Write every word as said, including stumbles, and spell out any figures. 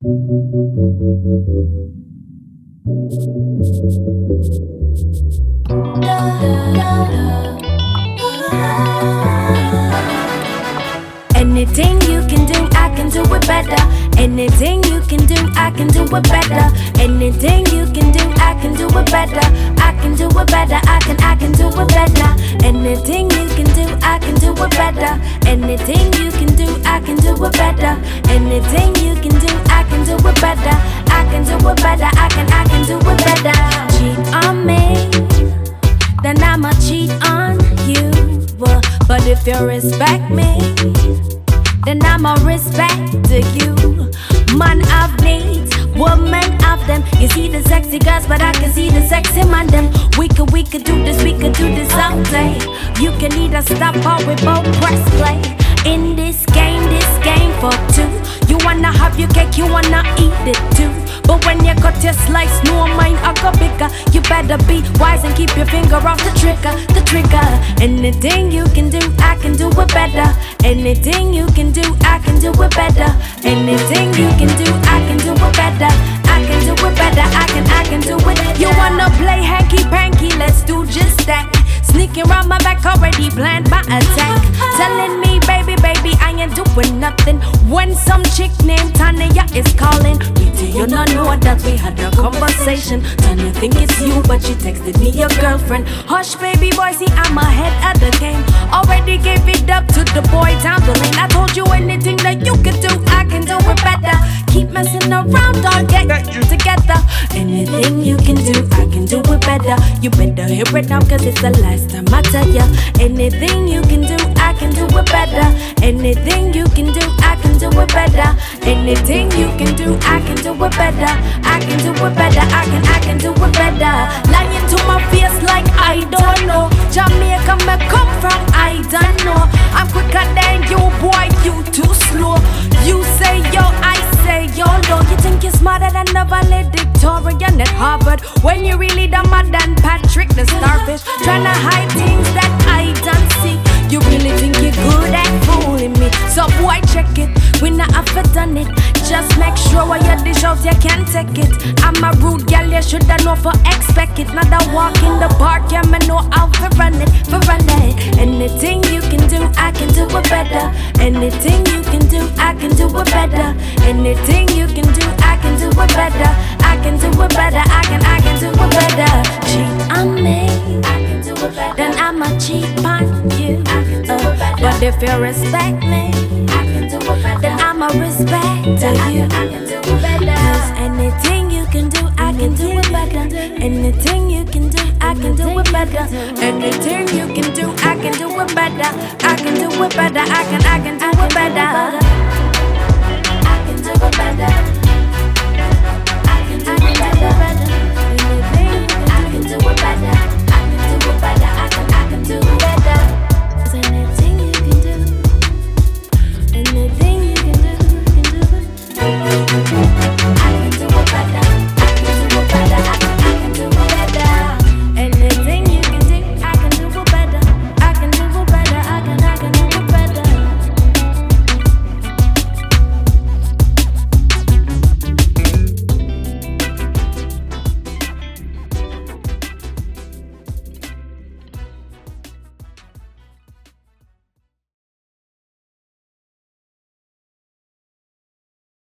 Anything you can do, I can do it better. Anything you can do, I can do it better. Anything you can do, I can do it better. I can do it better. I can, I can do it better. Anything you can do, I can do it better. Anything you can do, I can do it better. Anything you can do, I can do it better. I can do it better. I can, I can do it better. Cheat on me, then I'ma cheat on you. But if you respect me, then I'ma respect you. Man of needs, woman of them. You see the sexy girls, but I can see the sexy man them. We could, we could do this, we could do this all day. You can either stop or we both press play. In this game, this game for two. You wanna have your cake, you wanna eat it too. But when you cut your slice, no mine I go bigger. You better be wise and keep your finger off the trigger, the trigger. Anything you can do, I can do it better. Anything you can do, I can do it better. Anything you can do, I can do it better. I can do it better. I can, I can do it. You wanna play hanky panky? Let's do just that. Sneaking around my back, already planned my attack. Telling me, baby, baby, I ain't doing nothing. When some chick named Tanya is calling, do you not know that we had a conversation? Tanya think it's you, but she texted me your girlfriend. Hush, baby boy, see I'm ahead of the game. Already gave it up to the boy down the lane. I told you anything that you could do, I can do it better. Keep messing around, I'll get you together. Anything you can do, I can do it better. You better hear it now, cause it's the last time I tell ya. Anything you can do, I can do it better. Anything you can do, I can do it better. Anything you can do, I can do it better. I can do it better. I can, I can do it better. Lying to my face like I don't know. Jamaica me come from, I don't know. I'm quicker than you, boy, you too slow. You say yo, I say yo, no. You think you're smarter than the valedictorian at Harvard, when you really dumber than Patrick the Starfish. Tryna hide things that I don't see. You really think you're good at fooling me? So boy, check it. We not have to done it. Just make sure when you dish out, you can take it. I'm a rude gal, you shoulda know for expect it. Not a walk in the park, yeah, me know how to run it, for run it. Anything you can do, I can do it better. Anything you can do, I can do it better. Anything you can do, I can do it better. I can do it better. I can, I can do it better. Cheat on me, I can do it better. Then I'ma cheat on you. I can do it better. But if you respect me, I can do it better. Then I'ma respect you. I can do it better. Cause anything you can do, I can do it better. Anything you can do, I can do it better. Anything you can do, I can do it better. I can do it better. I can, I can do it better.